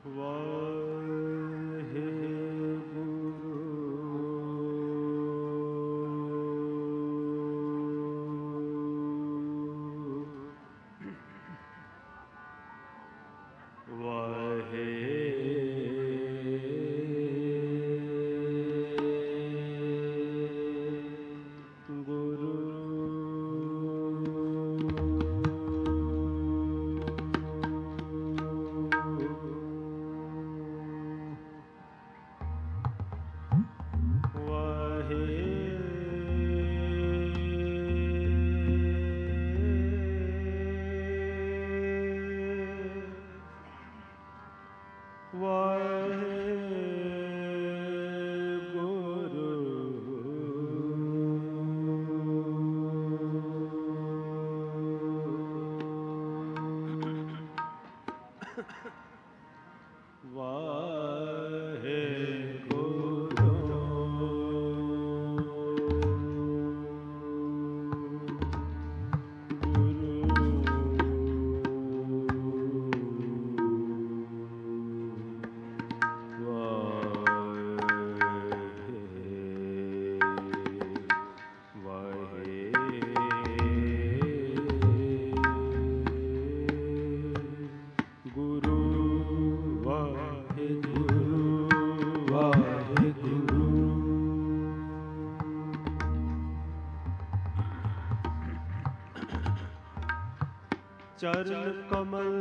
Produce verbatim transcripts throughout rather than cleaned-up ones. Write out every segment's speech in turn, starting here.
चरण कमल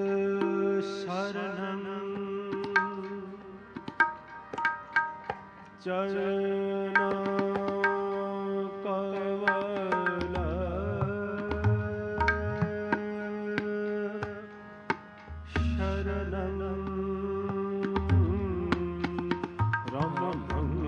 शरणं चरण कमल शरणं रमणं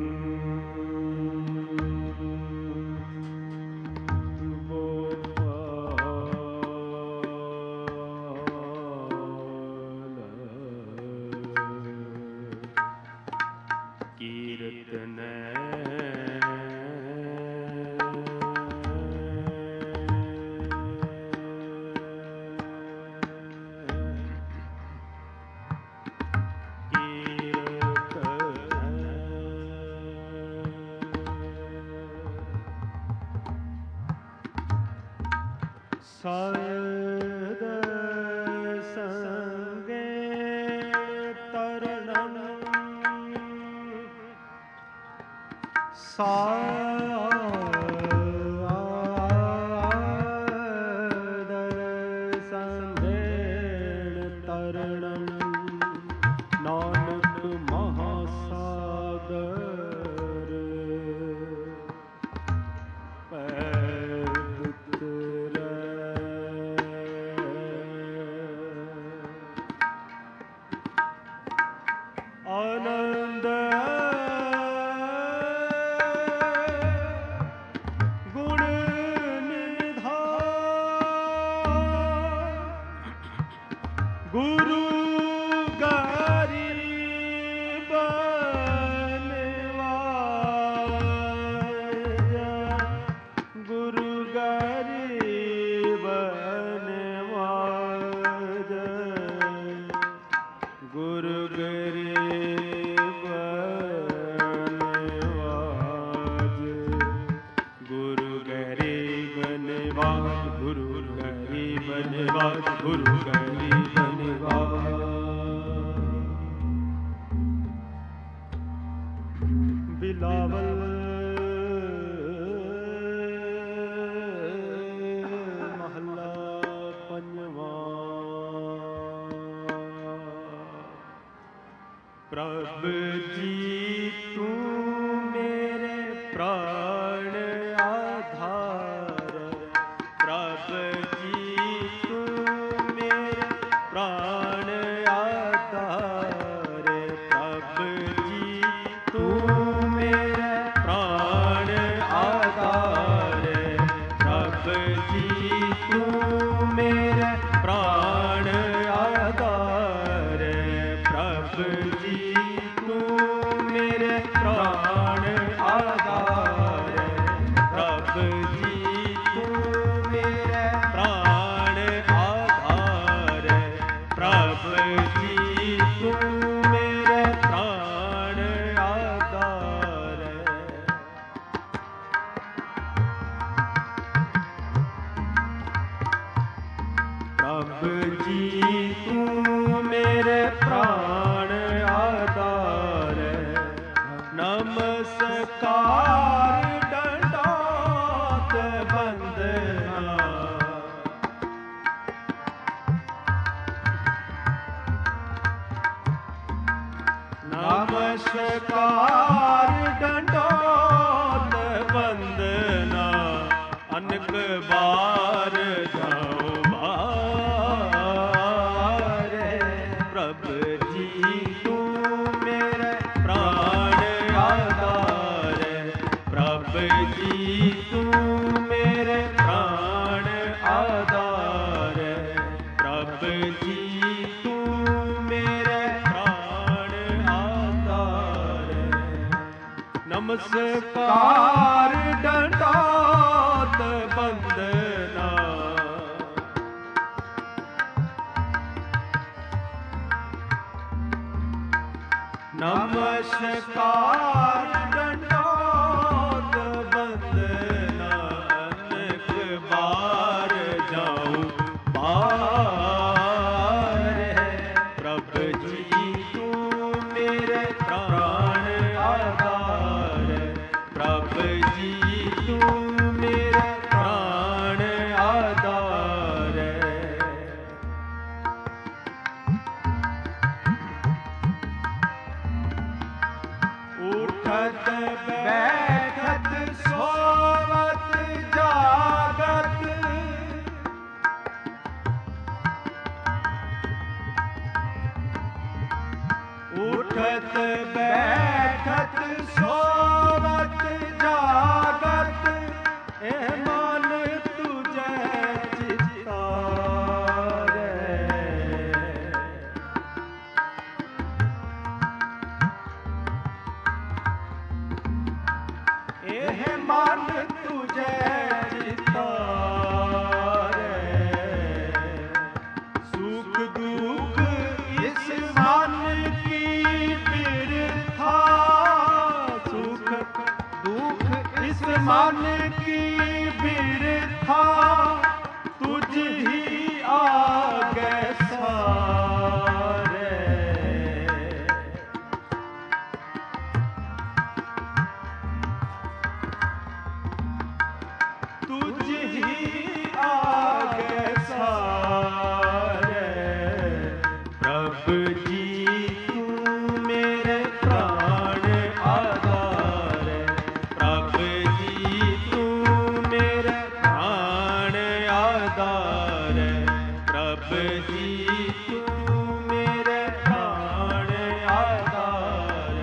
सद संगे तरणं सादर संगेण तरणं नानक महासागर आनंद गुण निधान गुरु गरीब निवाजा गुरु गरीब निवाजा गुरु गरीब निवाज गुरु गरीब निवाज गुरु गरीब निवाज गुरु गरीब निवाज बिलावल महला पंजवा प्रभु जी तू मेरे प्राण आधार प्रभु जी तू मेरे प्राण आधार प्रभु जी तू मेरे प्राण आधार प्रभु जी तू मेरे प्राण आधार प्रभु जी तू मेरे प्राण आधार प्रभु जी तू मेरे प्राण आधार प्रभु जी नमस्कार दंडोत वंदना अनक बार जाओ बारे। प्रभु जी तू मेरे प्राण आधार, प्रभु जी तू मेरे प्राण आधार, प्रभु जी तू मेरे प्राण आधार। नमस्कार दंडोत वंदना नमस्कार दंडोत वंदना अनेक बार जाऊं बार। प्रभु जी तू मेरे प्राण आधार, प्रभु जी तू मेरे प्राण आधार। उठत बैठत सोवत जागत, उठत बैठत सोवत जागत, ए मन तुझे चितारे। एह मन तुझे चितारे। सुख दुख इस मन की बिरथा, सुख दुख इस मन की बिरथा, तुझ ही आगे सारे। तुझ ही आगे सारे। प्रभु जी तू मेरे प्राण आधार, प्रभु जी तू मेरे प्राण आधार, प्रभु जी तू मेरे प्राण आधार।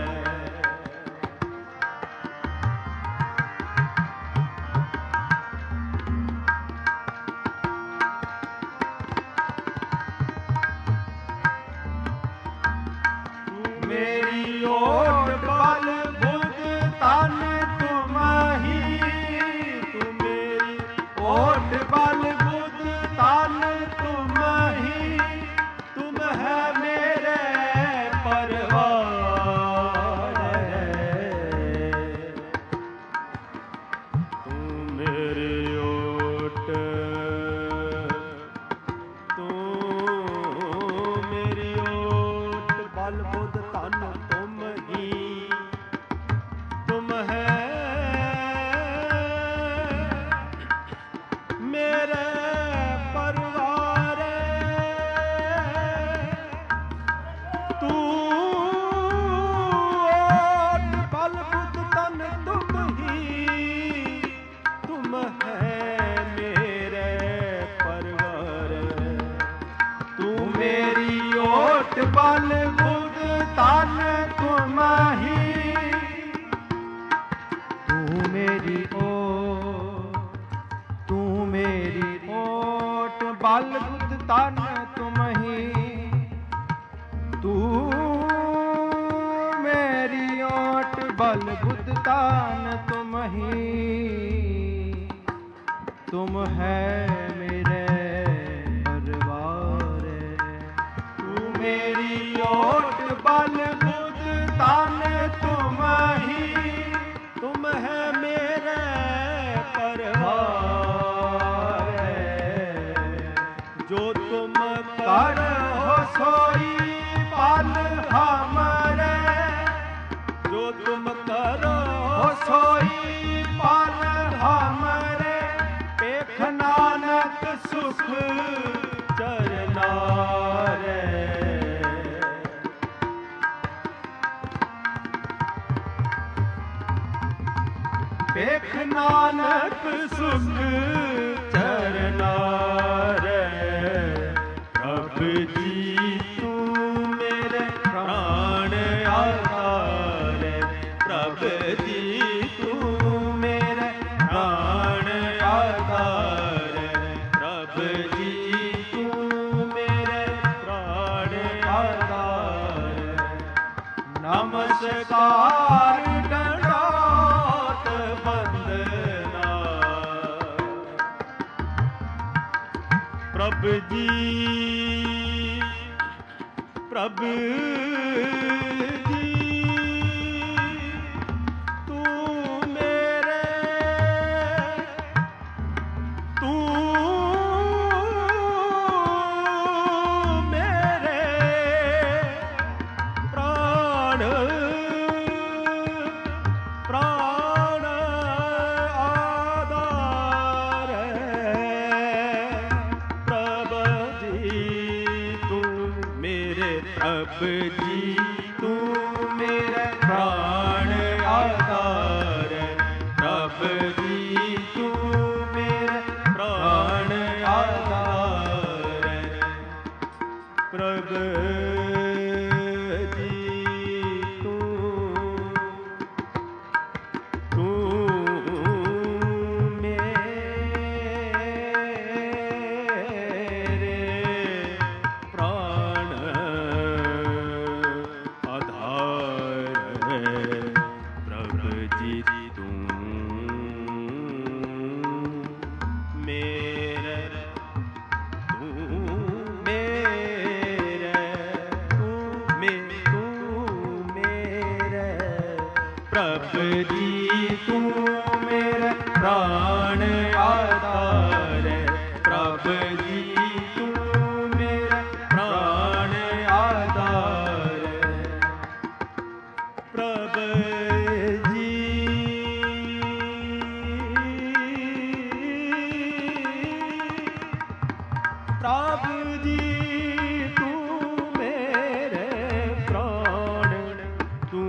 मेरी ओट बल बुध तन तुम ही, तू मेरी ओट बल बुध तन तुम ही, तुम है मेरे परिवार। तू मेरी ओट, तू मेरी ओट बल बुध तन तुम ही, तुम है मेरे परिवार। तू ओट बल बुध तन तुम ही, तुम है मेरे परिवार। तू मेरी ओट बल बुध तन तुम ही, तू मेरी ओट, तू मेरी ओट बल बुध तन तुम ही, तू मेरी ओट बल बुध तन तुम ही, तुम है मेरे परिवार। तू मेरी ओट बल बुध तन तुम ही, तुम है मेरे परिवार। जो तुम करो सोई पल हमरे, जो तुम करो सोई पल हमरे, पेख नानक सुख चरनारे। सुख चरना रे प्रभु जी तू मेरे प्राण आधार प्रभु जी तू मेरे प्राण आधार प्रभु जी तू मेरे प्राण आधार नमस्कार दंडवत वंदना प्रभु जी प्रभु जी तू मेरे तू मेरे प्राण प्राण आधार प्रभु जी तू मेरे प्रभु जी तू मेरे प्राण आधार प्रभु जी तू मेरे प्राण आधार प्रभु जी तू तू मेरे प्राण आधार प्रभु जी तू मेरे तू मेरे तू मे तू मेरे प्रभु जी तू मेरे प्राण आधार प्रभु जी तू मेरे प्राण आधार प्रभु जी प्रभु जी तू मेरे प्राण तू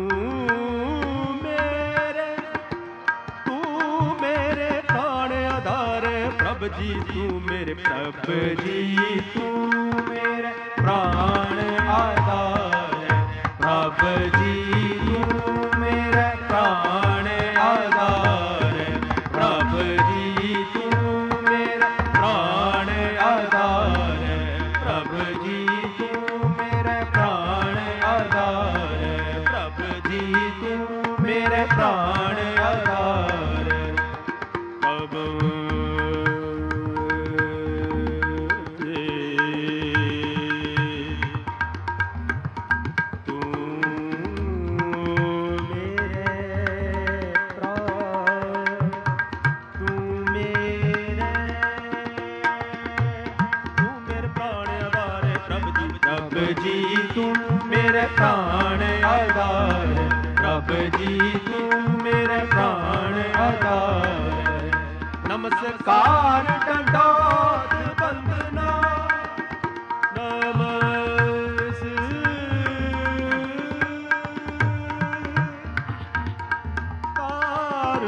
मेरे तू मेरे प्राण आधार प्रभु जी तू मेरे प्रभु जी तू मेरे प्राण आधार प्रभु जी तू मेरे प्राण आधार प्रभु जी तू मेरे प्राण आधार प्रभु जी तू मेरे प्राण आधार प्रभु जी तू मेरे प्राण आधार प्रभु तू मेरे प्राण तू मेरे तू मेरे प्राण आधार प्रभु जी प्रभु जी तू मेरे प्राण आधार प्रभु जी तू मेरे प्राण आधार नमस्कार दंडवत वंदना नमस्कार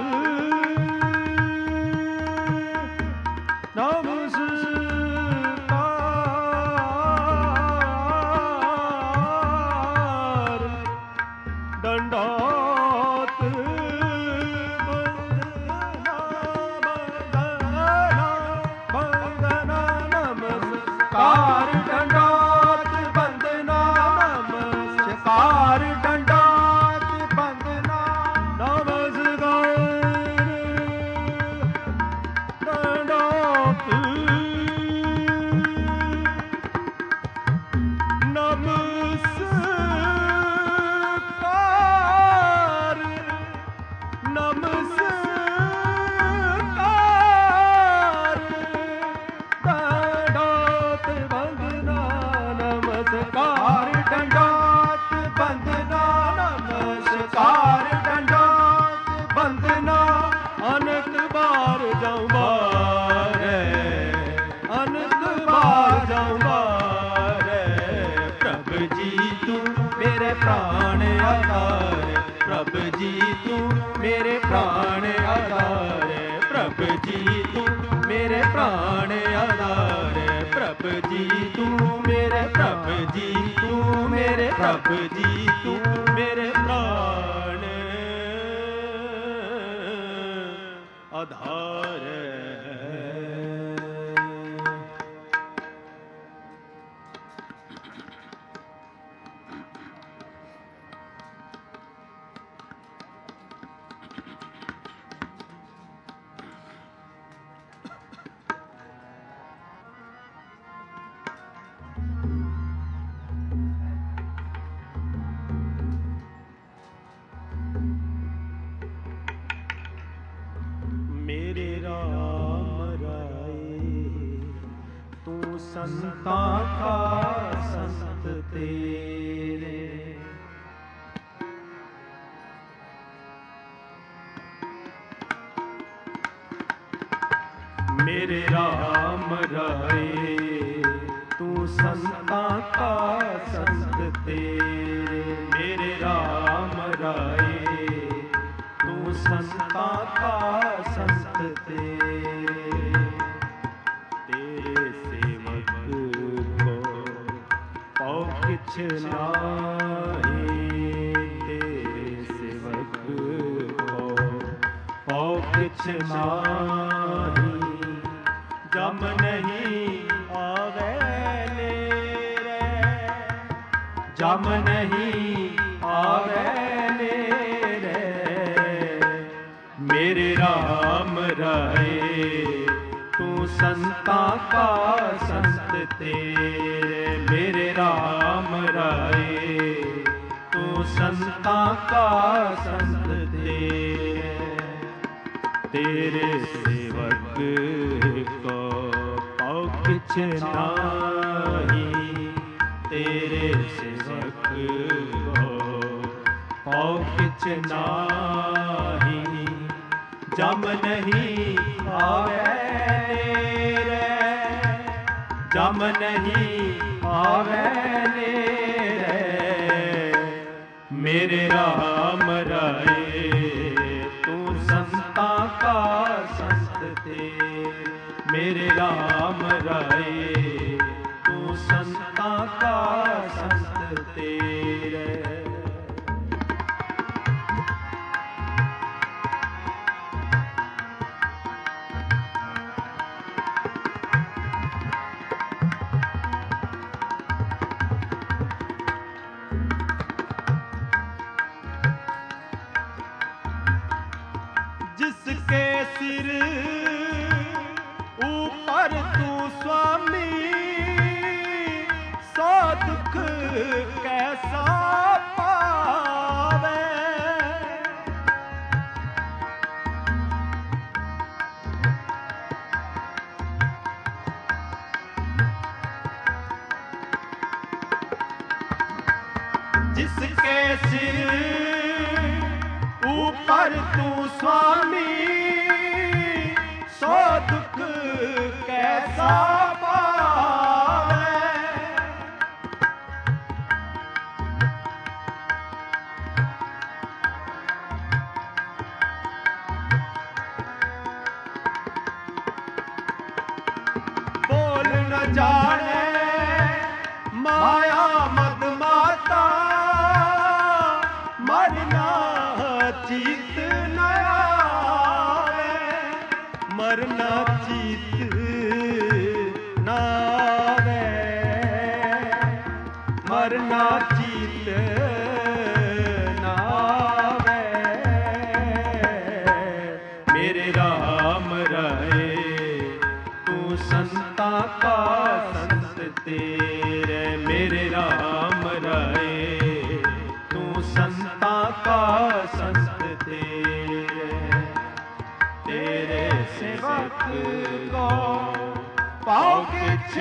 नमस्कार दंडवत वंदना वंदना नमस्कार दंडवत वंदना नमस्कार दंडवत वंदना नमस्कार नमस्कार दंडवत वंदना नमस्कार दंडवत वंदना नमस्कार दंडवत वंदना अनंत बार जाऊं बारे अनंत बार जाऊं बारे प्रभु जी तू मेरे प्राण आधार प्रभु जी तू मेरे प्राण आधार प्रभु जी तू मेरे प्राण आधार, प्रभु जी तू मेरे प्रभु जी तू मेरे प्रभु जी तू मेरे प्राण आधार। संता का संत तेरे, मेरे राम राय तू संता का संत तेरे, मेरे राम राय तू संता का संत तेरे। किछ नाहीं तेरे सेवक को, पाओ किछ नाहीं जम नहीं आवे नेरे, जम नहीं आवे नेरे। मेरे राम राय तू संता का संत तेरे, मेरे राम राय तू संता का संत तेरे। तेरे सेवक को पाओ किछ नाहीं, तेरे सेवक को पाओ किछ नाहीं जम नहीं आवे नेरे, जम नहीं आवे नेरे। मेरे राम राय तू संता का संत तेरे, मेरे राम राय तू संता का संत तेरे। जिसके सिर ऊपर तू स्वामी, सो दुख कैसा पावे। जिसके सिर ऊपर तू स्वामी, सो दुख कैसा पावे। बोल न जाने माया मद माता, मरना चीत न आवे, मरना चीत न आवे, मरना चीत न आवे। मेरे राम राय तू संता का संत तेरे, मेरे राम राय तू संता का संत तेरे। तेरे सेवक को पाओ किछ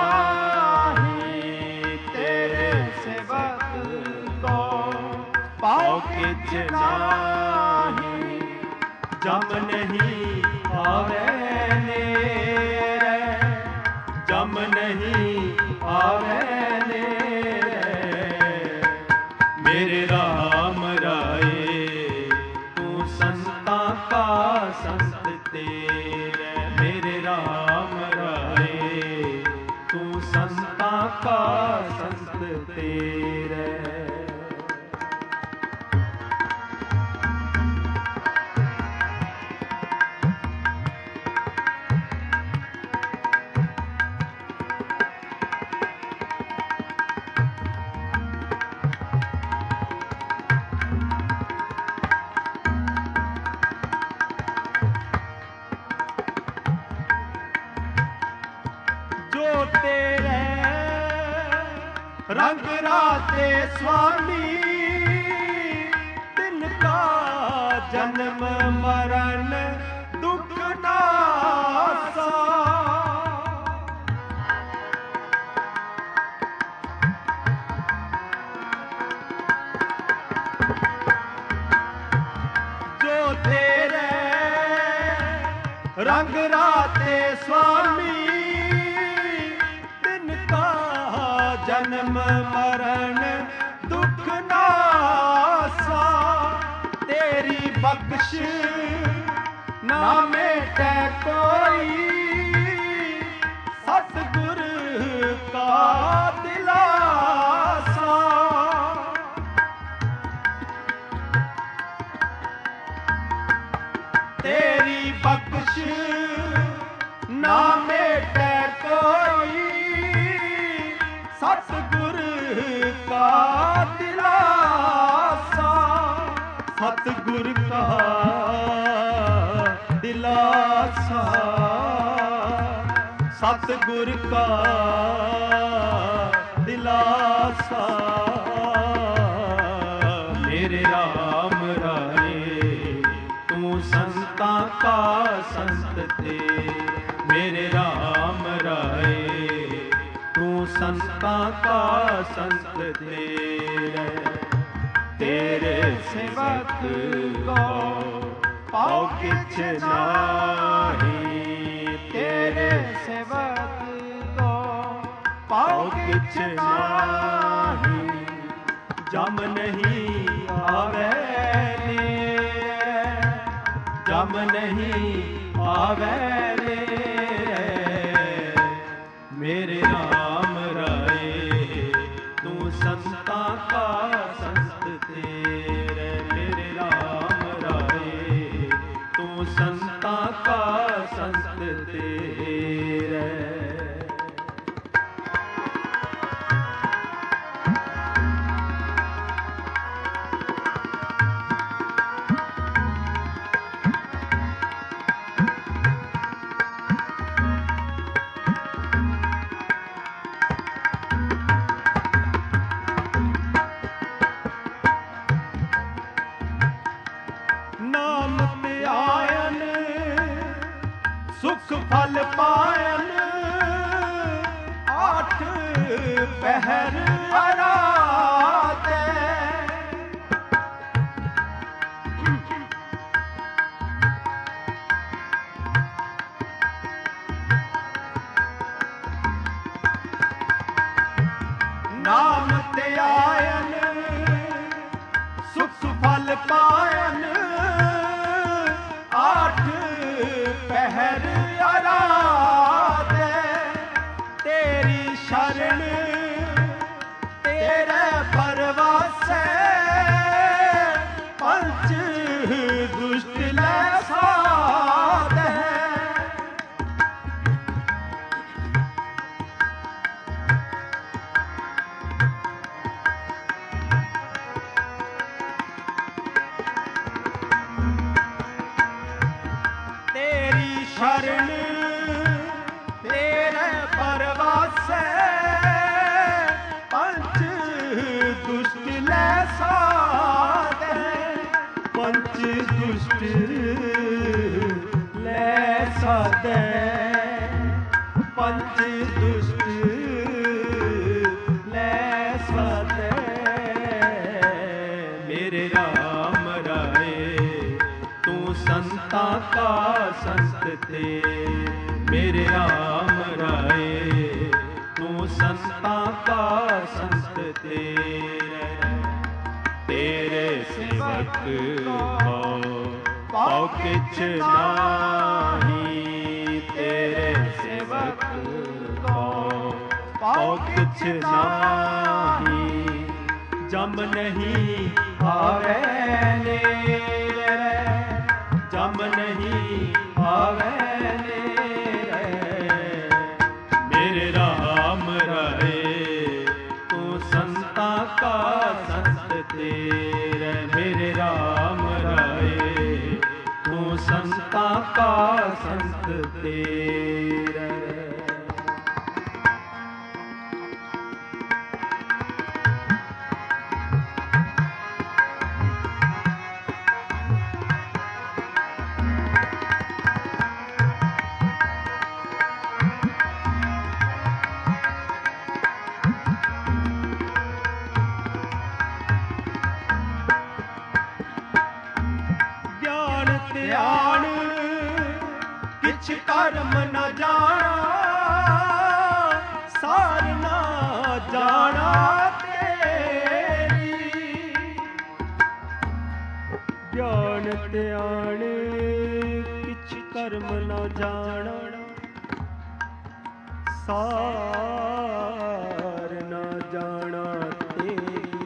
नाहीं, तेरे सेवक को पाओ किछ नाहीं जम नहीं आवे नेरे, जम नहीं आवे नेरे। मेरे राम राय तू संता का संत तेरे, राम राए, तू संतां का संत तेरे। रंग राते स्वामी, तिनका जन्म मरण दुख नासा। जो तेरे रंग राते स्वामी, जन्म मरण दुख नासा। तेरी बख्श ना मेटे कोई, सतगुर का दिलासा। तेरी बख्श ना मेटे कोई, सतगुर का दिलासा। सतगुर का दिलासा, सतगुर का दिलासा। मेरे राम राए, तू संतां का संत तेरे। मेरे राम राए, तू संतां का संत तेरे। तेरे सेवक को पाओ किछ नाही, तेरे सेवक को पाओ किछ नाही। जम नहीं आवे नेरे, जम नहीं आवे नेरे। मेरे राम राए, तू संतां का संत तेरे। मेरे राम राए, तू संतां का संत तेरे। सुख फल पायन, आठ पहर अराते। नाम ते आयन, सुख फल पायन, आठ पहर अराते। तेरी शरण तेरे परवासे, पंच दुष्ट लै साधे। शरण तेरे परवासे, पंच दुष्ट लै साधे। पंच दुष्ट लै साधे, पंच दुष्ट लै साधे। मेरे राम राए, तू संतां का संत तेरे। मेरे राम राए, तू संतां का संत तेरे। तेरे सेवक को पाओ किछ नाही, तेरे सेवक को पाओ किछ नाही, जम नहीं आवे नेरे, जम नहीं आवे नेरे। मेरे राम राए तू संता का संत तेरे, मेरे राम राए तू संता का संत तेरे। कर्म न जाना सार ना जाना तेरी, ज्ञान ध्यान किछ कर्म न जाना सार न जाना तेरी।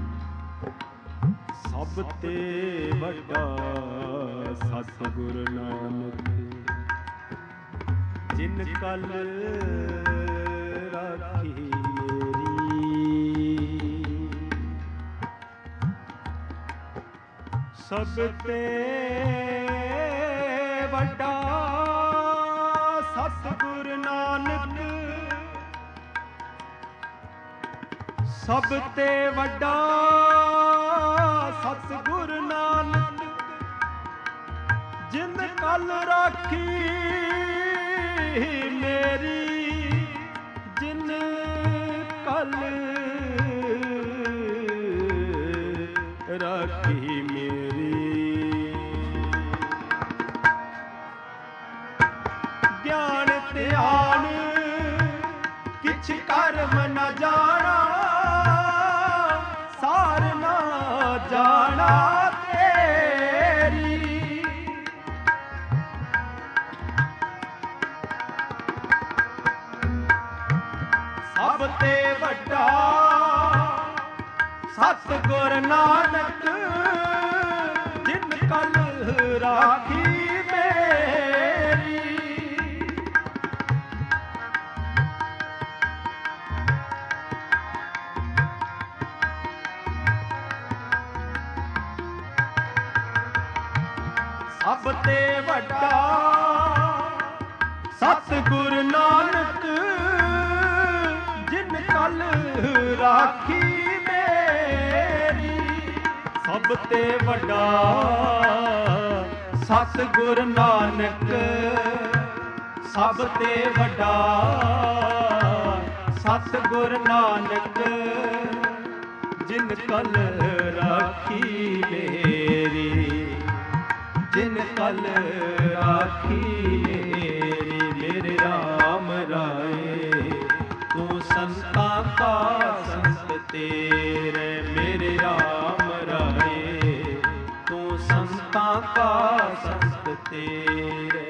सब ते वड्डा सतगुर नानक जिन कल राखी मेरी। सब ते वड्डा सतगुर नानक, सब ते वड्डा सतगुर नानक जिन कल राखी मेरी, जिन कल राखी मेरी। ज्ञान ध्यान किछ कर्म न जाना सार न जाना तेरी। सब ते वड्डा सतगुर नानक जिन कल राखी मेरी। सब ते वड्डा सतगुर नानक जिन कल राखी मेरी। सब ते वड्डा सतगुर नानक, सब ते वड्डा सतगुर नानक जिन कल राखी मेरी, जिन कल राखी मेरी। मेरे राम राए तू संता का संत तेरे, मेरे राम राए तू संता का संत तेरे।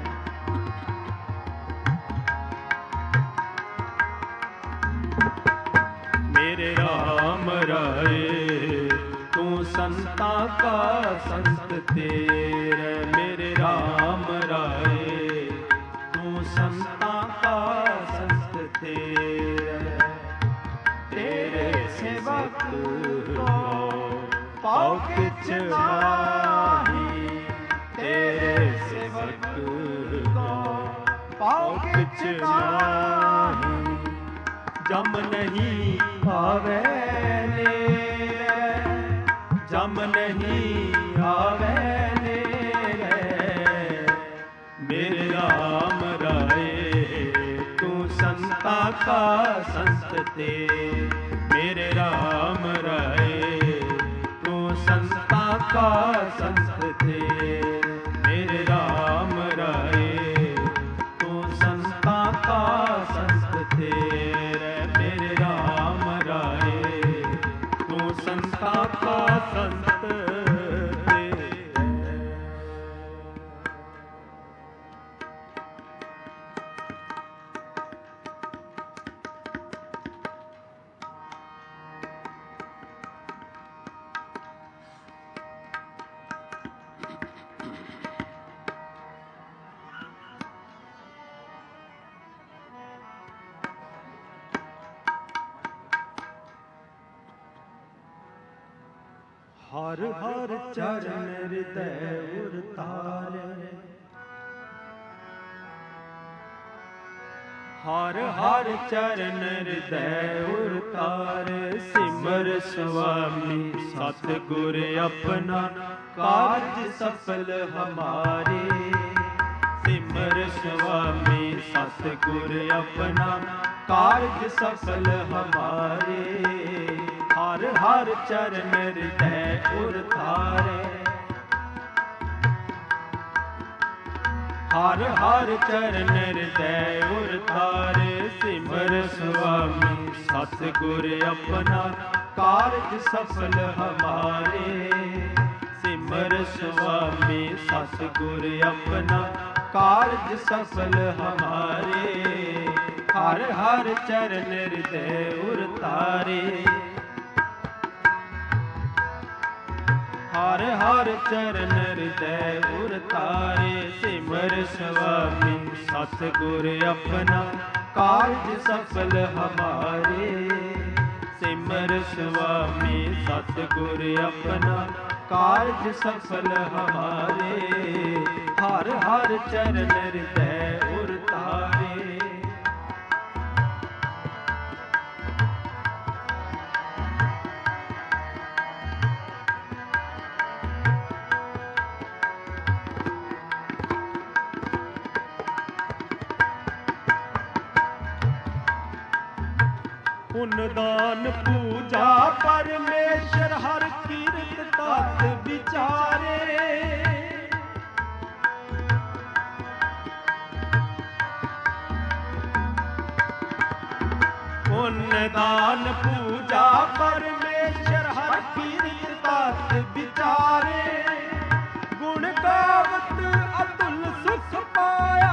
मेरे राम राए तू संता का संत तेरे, मेरे राम राए तू संता का संत तेरे। तेरे सेवक को पाओ किछ नाही, तेरे सेवक को पाओ किछ नाही। जम नहीं आवे नेरे, जम नहीं आवे नेरे। मेरे राम राए तू संता का संत तेरे, मेरे राम राए तू संता का संत तेरे। मेरे राम राए तू संता का संत तेरे, मेरे राम राए तू संता का संत तेरे। ਹਰ ਹਰ ਚਰਨ ਹਿਰਦੈ ਉਰ ਤਾਰੇ, ਹਰ ਹਰ ਚਰਨ ਹਿਰਦੈ ਉਰ ਤਾਰੇ। ਸਿਮਰ ਸੁਆਮੀ ਸਤਿਗੁਰ ਆਪਣਾ, ਕਾਰਜ ਸਫਲ ਹਮਾਰੇ। ਸਿਮਰ ਸੁਆਮੀ ਸਤਿਗੁਰ ਆਪਣਾ, ਕਾਰਜ ਸਫਲ ਹਮਾਰੇ। ਹਰ ਹਰ ਚਰਨ ਹਿਰਦੈ ਉਰ ਤਾਰੇ, ਹਰ ਹਰ ਚਰਨ ਹਿਰਦੈ ਉਰ ਤਾਰੇ। ਸਿਮਰ ਸੁਆਮੀ ਸਤਿਗੁਰ ਆਪਣਾ, ਕਾਰਜ ਸਫਲ ਹਮਾਰੇ। ਸਿਮਰ ਸੁਆਮੀ ਸਤਿਗੁਰ ਆਪਣਾ, ਕਾਰਜ ਸਫਲ ਹਮਾਰੇ। ਹਰ ਹਰ ਚਰਨ ਹਿਰਦੈ ਉਰ ਤਾਰੇ, ਹਰ ਹਰ ਚਰਨ ਹਿਰਦੈ ਉਰ ਤਾਰੇ। ਸਿਮਰ ਸੁਆਮੀ ਸਤਿਗੁਰ ਆਪਣਾ, ਕਾਰਜ ਸਫਲ ਹਮਾਰੇ। ਸਿਮਰ ਸੁਆਮੀ ਸਤਿਗੁਰ ਆਪਣਾ, ਕਾਰਜ ਸਫਲ ਹਮਾਰੇ। ਹਰ ਹਰ ਚਰਨ ਹਿਰਦੈ ਉਰ ਤਾਰੇ, ਪੁੰਨ ਦਾਨ ਪੂਜਾ ਪਰਮੇਸ਼ਰ, ਹਰ ਕੀਰਤ ਤਤ ਵਿਚਾਰੇ। ਪੁੰਨ ਦਾਨ ਪੂਜਾ ਪਰਮੇਸ਼ਰ, ਹਰ ਕੀਰਤ ਤਤ ਵਿਚਾਰੇ। ਗੁਣ ਗਾਵਤ ਅਤੁਲ ਸੁਖ ਪਾਇਆ,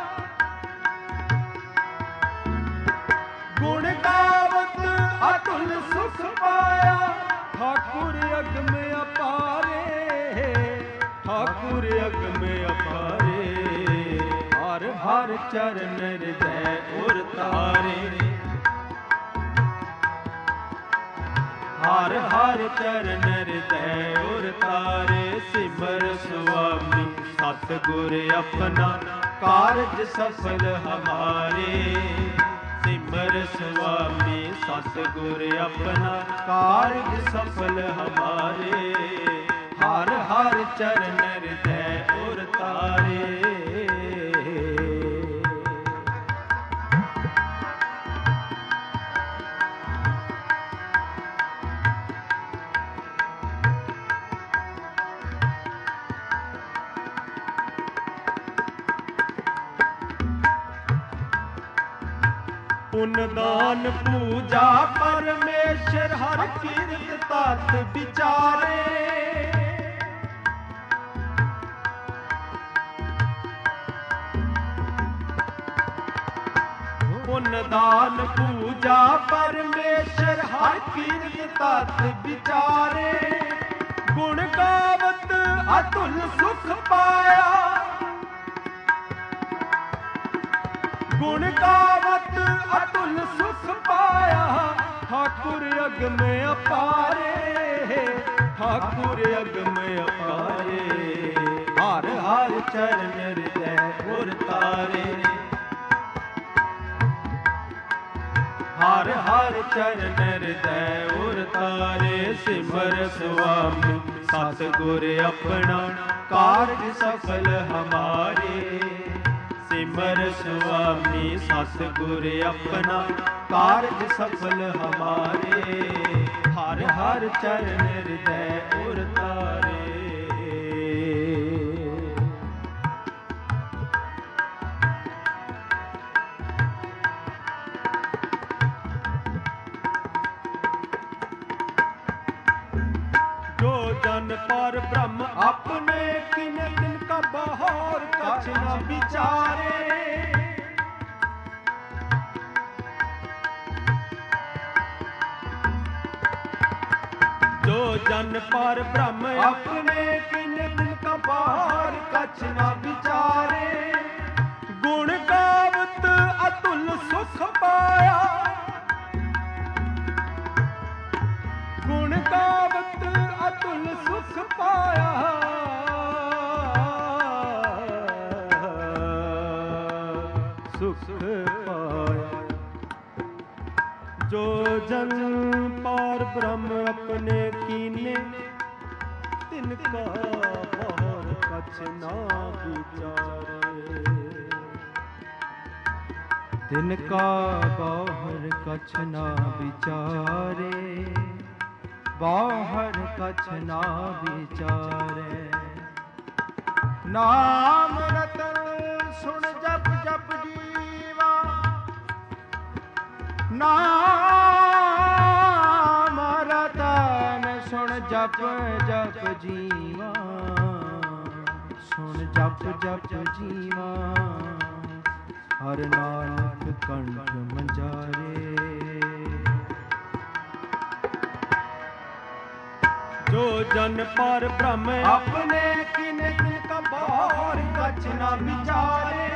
ਗੁਣ ਗਾਵਤ ਅਤੁਲ ਸੁਖ ਪਾਇਆ। ਠਾਕੁਰ ਅਗਮ ਅਪਾਰੇ, ਠਾਕੁਰ ਅਗਮ ਅਪਾਰੇ। ਹਰ ਹਰ ਚਰਨ ਹਿਰਦੈ ਉਰ ਤਾਰੇ, ਹਰ ਹਰ ਚਰਨ ਹਿਰਦੈ ਉਰ ਤਾਰੇ। ਸਿਮਰ ਸੁਆਮੀ ਸਤਿਗੁਰ ਆਪਣਾ, ਕਾਰਜ ਸਫਲ ਹਮਾਰੇ। ਸਿਮਰ ਸੁਆਮੀ ਸਤਿਗੁਰ ਆਪਣਾ, ਕਾਰਜ ਸਫਲ ਹਮਾਰੇ। ਹਰ ਹਰ ਚਰਨ ਹਿਰਦੈ ਉਰ ਤਾਰੇ, ਪੁੰਨ ਦਾਨ ਪੂਜਾ ਪਰਮੇਸ਼ਰ, ਹਰ ਕੀਰਤ ਤਤ ਵਿਚਾਰੇ। ਪੁੰਨ ਦਾਨ ਪੂਜਾ ਪਰਮੇਸ਼ਰ, ਹਰ ਕੀਰਤ ਤਤ ਵਿਚਾਰੇ। ਗੁਣ ਗਾਵਤ ਅਤੁਲ ਸੁਖ ਪਾਇਆ, ਗੁਣ ਗਾਵਤ ਅਤੁਲ ਸੁਖ ਪਾਇਆ। ਠਾਕੁਰ ਅਗਮ ਅਪਾਰੇ, ਠਾਕੁਰ ਅਗਮ ਅਪਾਰੇ। ਹਰ ਹਰ ਚਰਨ ਹਿਰਦੈ ਉਰ ਤਾਰੇ, ਹਰ ਹਰ ਚਰਨ ਹਿਰਦੈ ਉਰ ਤਾਰੇ। ਸਿਮਰ ਸੁਆਮੀ ਸਤਿਗੁਰ ਆਪਣਾ, ਕਾਰਜ ਸਫਲ ਹਮਾਰੇ। ਸਿਮਰ ਸੁਆਮੀ ਸਤਿਗੁਰ ਆਪਣਾ, ਕਾਰਜ ਸਫਲ ਹਮਾਰੇ। ਹਰ ਹਰ ਚਰਨ ਹਿਰਦੈ ਉਰ ਤਾਰੇ, ਜੋ ਜਨ ਪਰ ਬ੍ਰਹਮ ਆਪਣੇ, ਕਿਨੇ ਤਿਨ ਕਾ ਬਹੌਰ ਕਛ ਨ ਵਿਚਾਰੇ। ਜੋ ਜਨ ਪਰ ਬ੍ਰਹਮ ਆਪਣੇ, ਕਿਨੇ ਤਿਨ ਕਾ ਬਹੌਰ ਕਛ ਨ ਵਿਚਾਰੇ। ਗੁਣ ਗਾਵਤ ਅਤੁਲ ਸੁਖ ਪਾਇਆ, ਗੁਣ ਗਾਵਤ ਅਤੁਲ पाया, सुख पाया। जो जन पार ब्रह्म अपने कीने, तिनका बाहर कछ ना विचारे। तिनका बाहर कछ ना विचारे, बाहर कछ ना विचारे। नाम रतन सुन जप जप जीवा, नाम रतन सुन जप जप जीवा, सुन जप जप जीवा। हर नानक कंठ मंजारे। जो जन पर ब्रह्म अपने किन तिनका बाहर कछ न विचारे।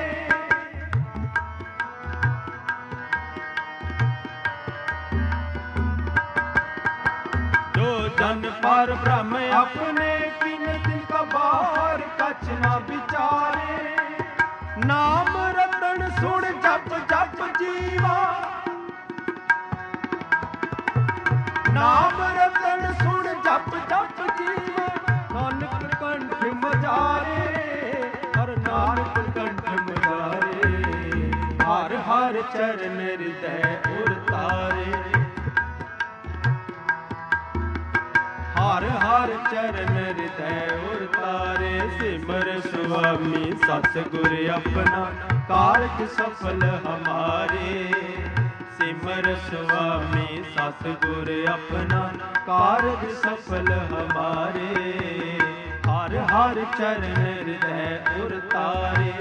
जो जन पर ब्रह्म अपने किन तिनका बाहर कछ न विचारे। नाम रतन सुन जप जप जीवा, नाम रतन सुन जप जप जीवा। नानक कंठ मजारे, हर नानक कंठ मजारे। हर हर चरण हृदय उर तारे, हर हर चरण हृदय उर तारे। सिमर स्वामी सतगुर अपना, कारज सफल हमारे। सिमर स्वामी सतगुर अपना, कारज सफल हमारे। हर हर चरण हृदय उर तारे,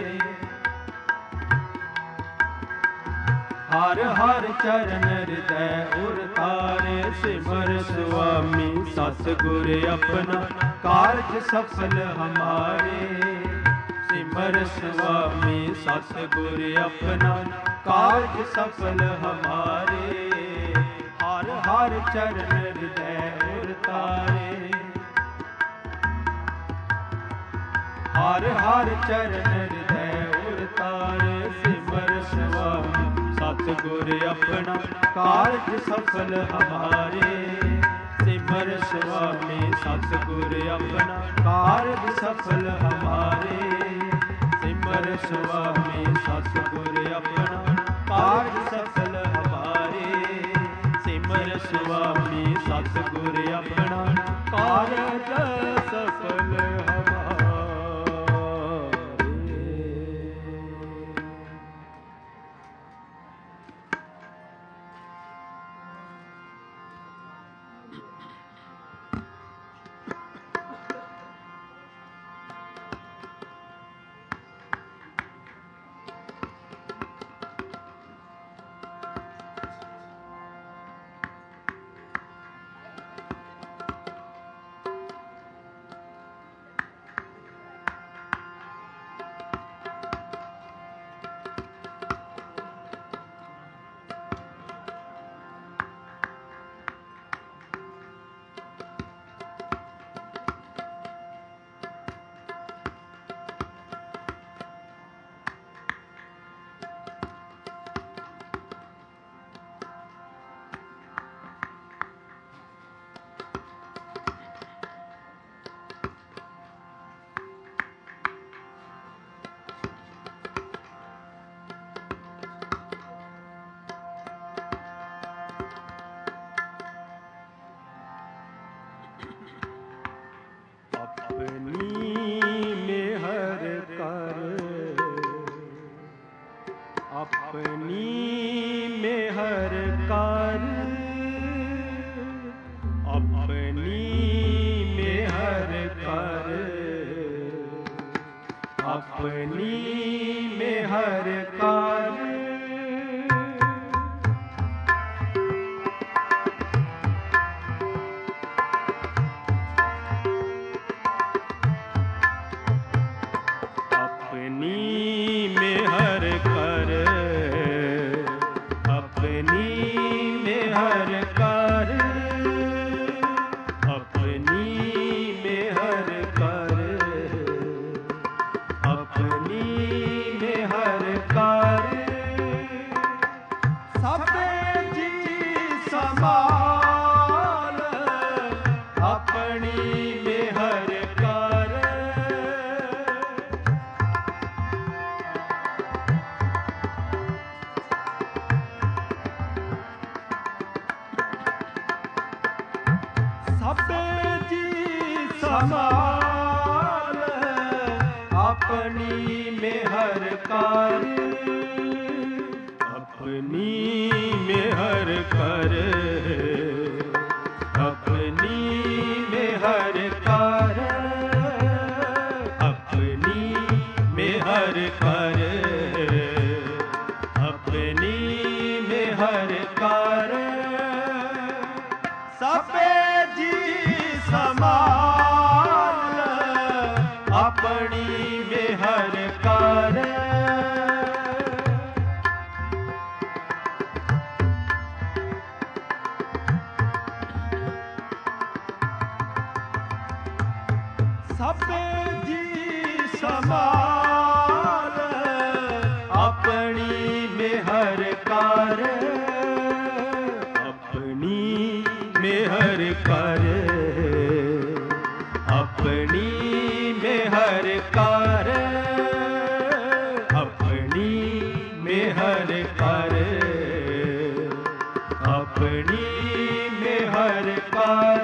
हर हर चरण हृदय उर तारे। सिमर स्वामी सतगुर अपना, कारज सफल हमारे। सिमर स्वामी सतगुर अपना, कारज सफल हमारे। हर हर चरण हृदय उर तारे, हर हर चरण हृदय उर तारे। सिमर स्वामी सतगुर अपना, कारज सफल हमारे। सिमर स्वामी सतगुर अपना, कारज सफल हमारे। सिमर स्वामी सतगुर अपना, कारज सफल हमारे। सिमर स्वामी सतगुर अपना, कारज सफल हमारे। मेहर सबे जी समाल अपनी मेहर कर, अपनी मेहर कर, अपनी मेहर कर, अपनी मेहर कर, अपनी मेहर कर। सबे जी समाल अपनी मेहर कर। सबे जी समाल अपनी मेहर कर, अपनी मेहर कर, अपनी मेहर कर, अपनी मेहर कर, अपनी मेहर कर।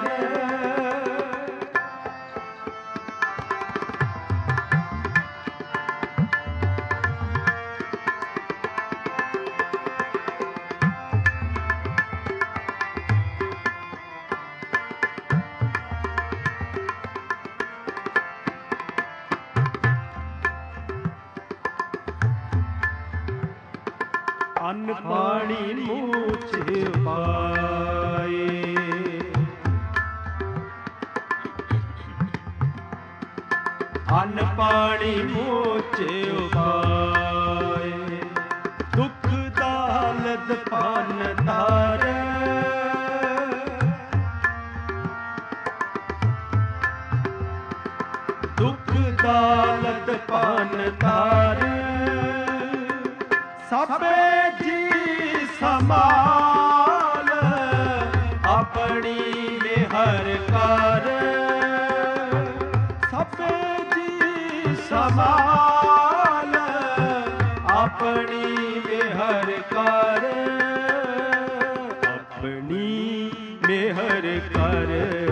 अन्न पानी मूछ पाए, अन्न पानी मूछ पाए, दुख दालत पान तारे, दुख दालत पान तारे। सबे जी समाल अपनी मेहर कर, सबे जी समाल अपनी मेहर कर, अपनी मेहर कर,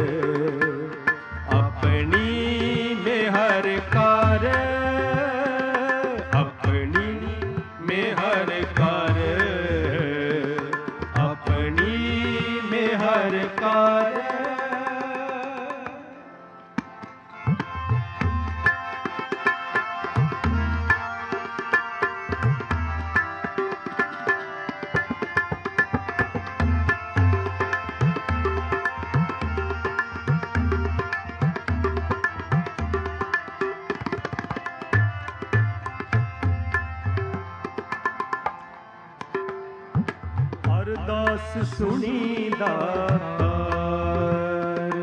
अपनी मेहर कर, अपनी मेहर कर, अपनी मेहर कर। अरदास सुनी दातार,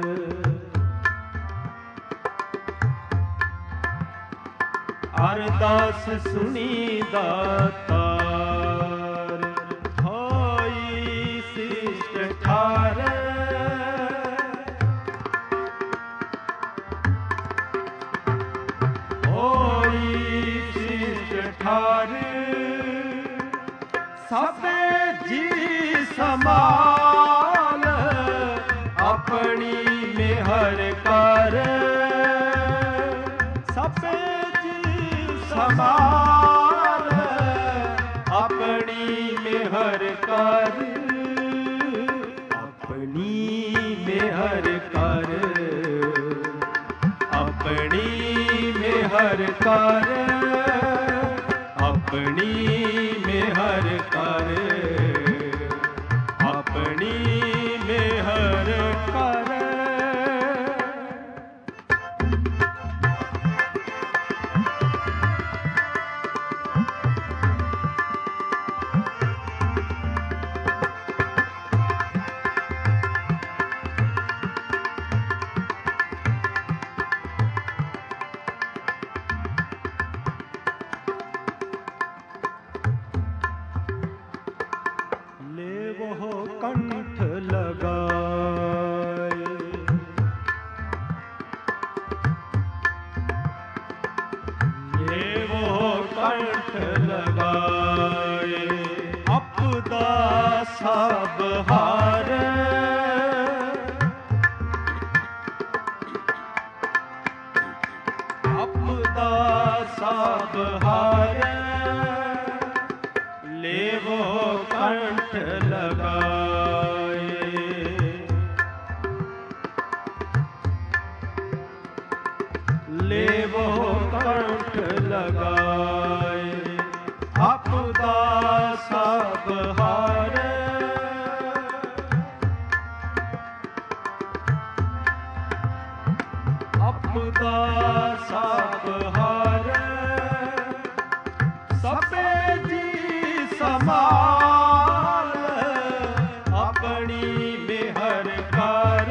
अरदास सुनी दातार, होई शिष्ट ठार, होई शिष्ट ठार। सबे जी समाल अपनी मेहर कर, सबे जी समाल अपनी मेहर कर, अपनी मेहर कर, अपनी मेहर कर, अपनी मेहर कर, अपनी मेहर कर। कंठ लगाए, ये वो कंठ लगाए, अपदा सब हार, लेवो कंठ लगाए, लेवो कंठ लगाए, आपदा सब हारे, आपदा सब हारे, सबे जी समाल, अपनी मेहर कर,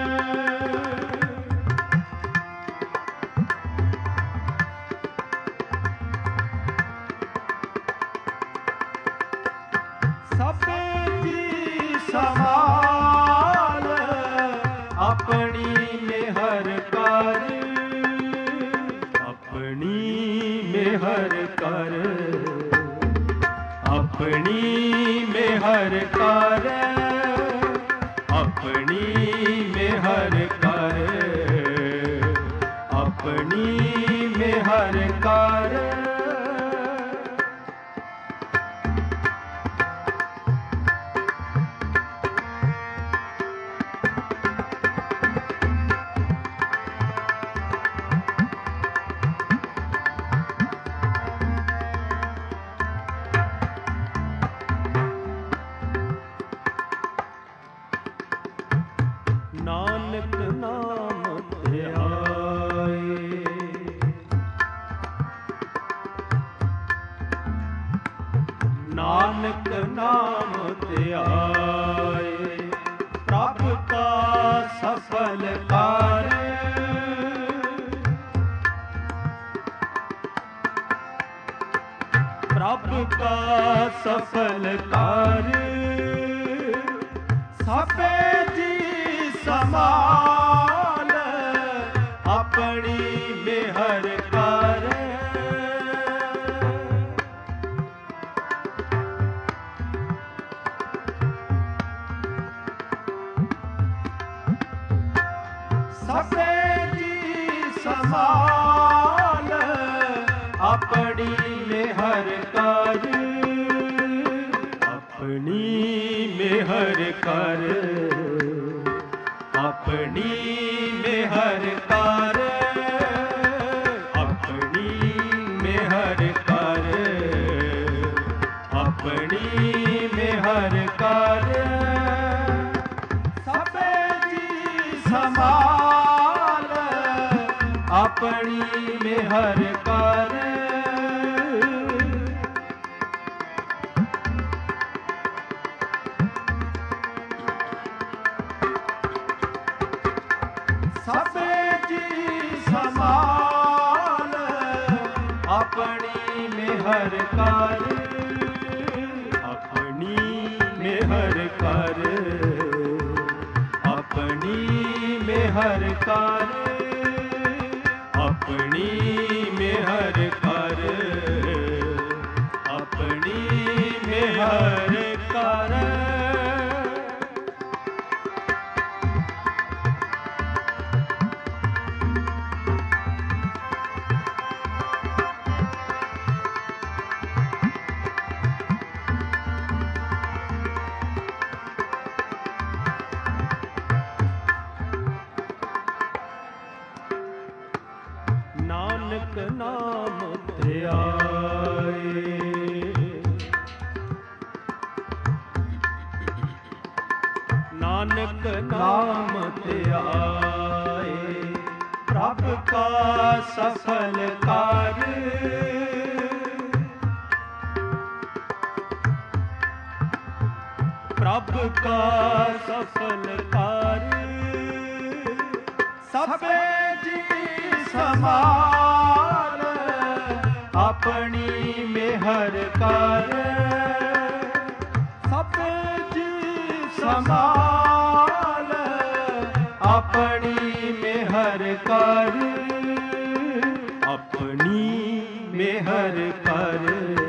सबे जी समाल, अपनी मेहर कर, अपनी मेहर कर, अपनी मेहर कर, अपनी मेहर कर, अपनी मेहर कर। नानक नाम ध्याए, नानक नाम ध्याए, प्रभु का सफल कार्य, प्रभु का सफल कार्य, सबे जी समाल, अपनी मेहर कर, सबे जी समाल, अपनी मेहर कर, अपनी मेहर कर, अपनी मेहर कर, अपनी मेहर कर, अपनी मेहर कर, सबे जी समाल, अपनी मेहर कर, सबे जी समाल, अपनी मेहर कर, अपनी मेहर कर, अपनी मेहर कर, अपनी मेहर कर, अपनी मेहर कर। नानक नाम ध्याए, नानक नाम ध्याए, प्रभु का सफल कार्य, प्रभु का सफल कार्य, सबे जी समाल, अपनी मेहर कर, सबे जी समाल, अपनी मेहर कर, अपनी मेहर कर,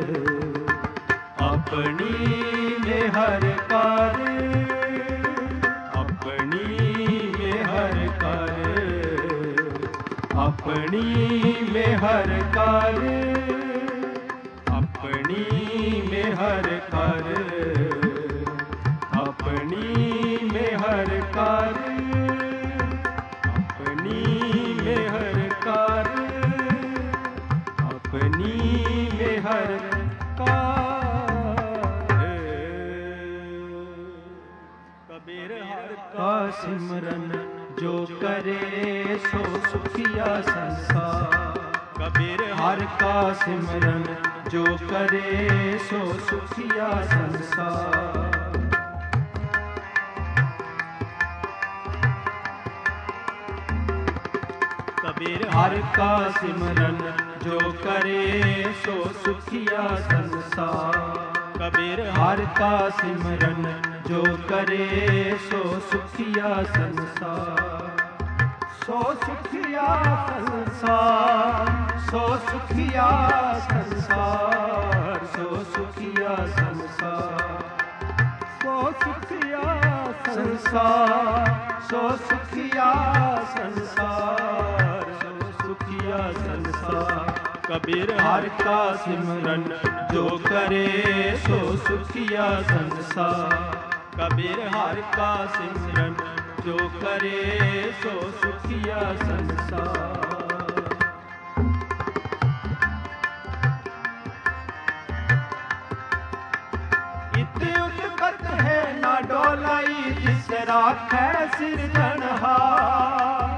अपनी मेहर कर, अपनी मेहर कर, अपनी मेहर कर, अपनी मेहर कर। हर अपनी मेहर कर, अपनी मेहर कर, अपनी मेहर कबीर हर का सिमरन जो करे सो सुखिया संसार। कबीर हर का सिमरन जो करे सो सुखिया संसार। कबीर हर का सिमरन जो करे सो सुखिया संसार। कबीर हर का सिमरन जो करे सो सुखिया संसार। सो सुखिया संसार, सो सुखिया संसार, सो सुखिया संसार, सो सुखिया संसार, सो सुखिया संसार, सो सुखिया संसार। कबीर हर का सिमरन जो करे सो सुखिया संसार। कबीर हर का सिमरन जो करे सो सुखिया संसार। इत उत्कट है ना डोलाई जिस राखै सिरजनहार।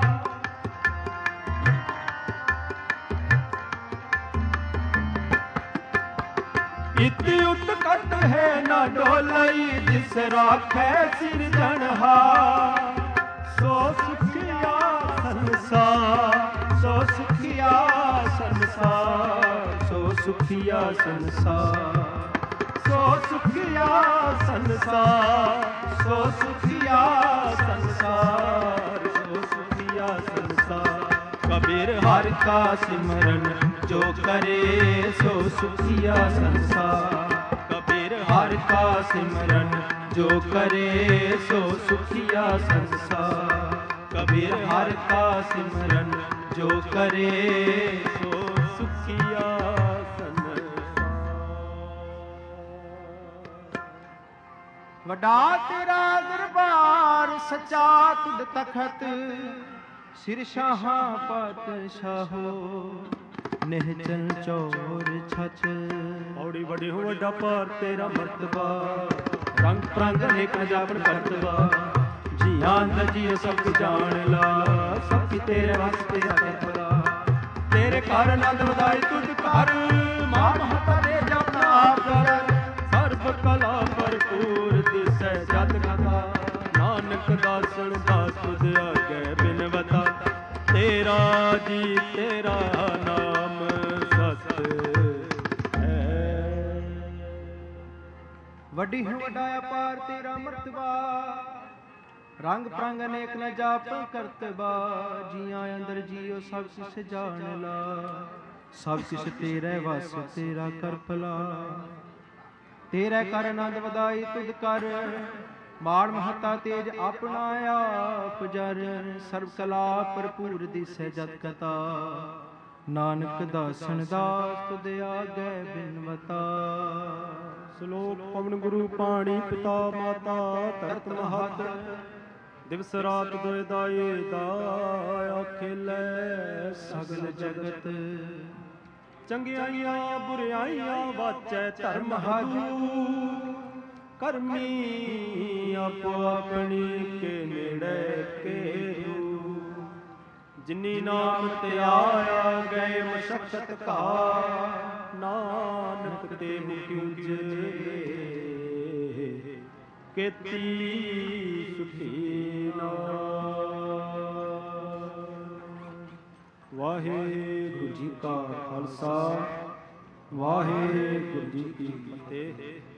इत उत्कट है ना डोलाई जिस राखै सिरजनहार। सो सुखिया संसार, सो सुखिया संसार, सो सुखिया संसार, सो सुखिया संसार, सो सुखिया संसार, सो सुखिया संसार। कबीर हर का सिमरन जो करे सो सुखिया संसार। कबीर हर का सिमरन जो करे सो सुखिया संसार। कबीर हर का सिमरन जो करे सो सुखिया संसार। वड्डा तेरा दरबार सच्चा तुद तखत। सिर शाहा पातशाहो निहचल चौर छत। औड़ी बड़ी हो वड्डा पार तेरा मर्तबा। रंग प्रंग अनेक जापन करतबा। जी आंद जी सब जान ला। सब तेरे वस तेरा करतबा। तेरे घर नंद वधाई तुझ कर। मां महता रे जपना आप कर। सर्व कला भरपूर दिसै जत कथा। नानक दासन दास तुझ आगे बिनवता। तेरा जी तेरा नाम सत है। वड्डी हो वड्डा अपार तेरा मर्तबा। रंग प्रंग अनेक न जाप करतबा। जिया अंदर जियो सब किस जान ला। सब किस तेरे वस तेरा कर भला। तेरे कर आनंद वधाई तुद कर। माण महता तेज अपना आप जर। सर्व कला भरपूर दिसै जत कथा। नानक दासन दास तुद आगे बिनवता। श्लोक पवन गुरु पाणी पिता माता तरत महत। दिवस रात दोए दाए दाया खेलै सगल जगत। चंगियाइयां बुराइयां वाचै धर्म हदू। करमी आपो अपनी के नेड़े केरू। जिनी नाम ते आया गए मशक्कत का। नानक ते मुझे केती सुखी ना। वाहिगुरु जी का खालसा वाहिगुरु जी की फतेह।